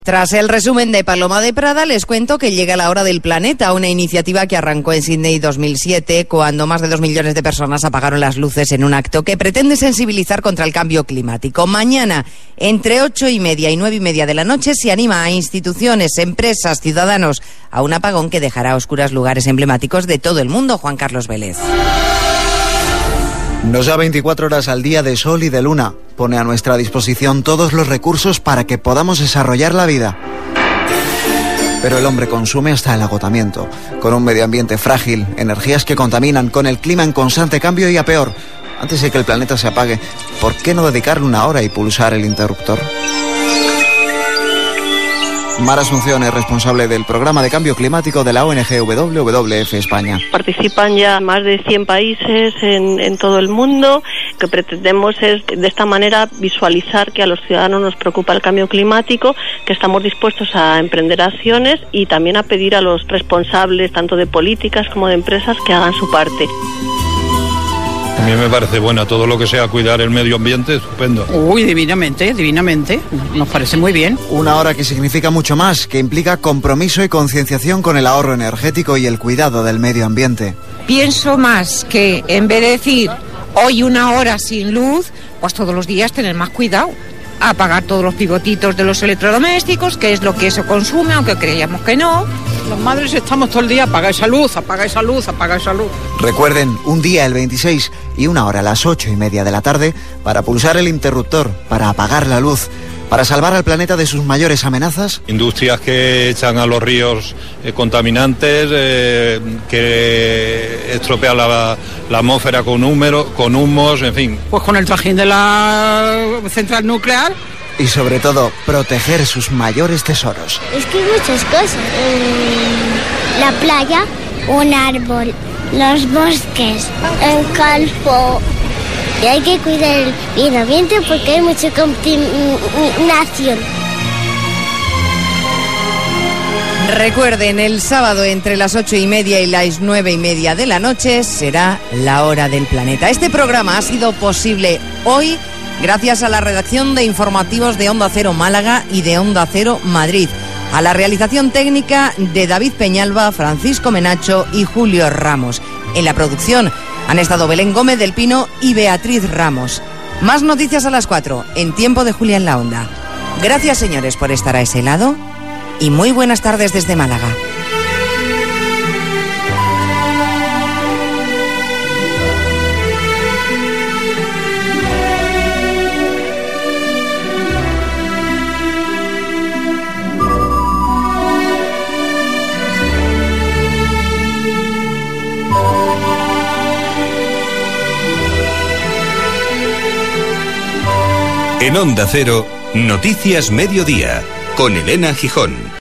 Tras el resumen de Paloma de Prada, les cuento que llega la hora del planeta, una iniciativa que arrancó en Sydney 2007, cuando más de 2 millones de personas apagaron las luces en un acto que pretende sensibilizar contra el cambio climático. Mañana, entre 8:30 y 9:30 de la noche, se anima a instituciones, empresas, ciudadanos a un apagón que dejará a oscuras lugares emblemáticos de todo el mundo. Juan Carlos Vélez. Nos da 24 horas al día de sol y de luna. Pone a nuestra disposición todos los recursos para que podamos desarrollar la vida. Pero el hombre consume hasta el agotamiento, con un medio ambiente frágil, energías que contaminan, con el clima en constante cambio y a peor. Antes de que el planeta se apague, ¿por qué no dedicarle una hora y pulsar el interruptor? Mar Asunción es responsable del programa de cambio climático de la ONG WWF España. Participan ya más de 100 países en todo el mundo. Lo que pretendemos es, de esta manera, visualizar que a los ciudadanos nos preocupa el cambio climático, que estamos dispuestos a emprender acciones y también a pedir a los responsables, tanto de políticas como de empresas, que hagan su parte. A mí me parece buena todo lo que sea cuidar el medio ambiente, estupendo. Uy, divinamente, nos parece muy bien. Una hora que significa mucho más, que implica compromiso y concienciación con el ahorro energético y el cuidado del medio ambiente. Pienso más que en vez de decir hoy una hora sin luz, pues todos los días tener más cuidado. Apagar todos los pivotitos de los electrodomésticos, que es lo que eso consume, aunque creíamos que no. Las madres estamos todo el día, apaga esa luz, apaga esa luz, apaga esa luz. Recuerden, un día el 26 y una hora a las 8:30 de la tarde para pulsar el interruptor, para apagar la luz, para salvar al planeta de sus mayores amenazas. Industrias que echan a los ríos contaminantes, que estropean la atmósfera con humos, en fin. Pues con el trajín de la central nuclear. Y sobre todo, proteger sus mayores tesoros. Es que hay muchas cosas. La playa, un árbol, los bosques, el campo. Y hay que cuidar el medio ambiente porque hay mucha contaminación. Recuerden, el sábado entre las 8:30 y las 9:30 de la noche será la hora del planeta. Este programa ha sido posible hoy gracias a la redacción de informativos de Onda Cero Málaga y de Onda Cero Madrid, a la realización técnica de David Peñalba, Francisco Menacho y Julio Ramos. En la producción han estado Belén Gómez del Pino y Beatriz Ramos. Más noticias a las 4, en Tiempo de Julia en la Onda. Gracias, señores, por estar a ese lado y muy buenas tardes desde Málaga. En Onda Cero, Noticias Mediodía, con Elena Gijón.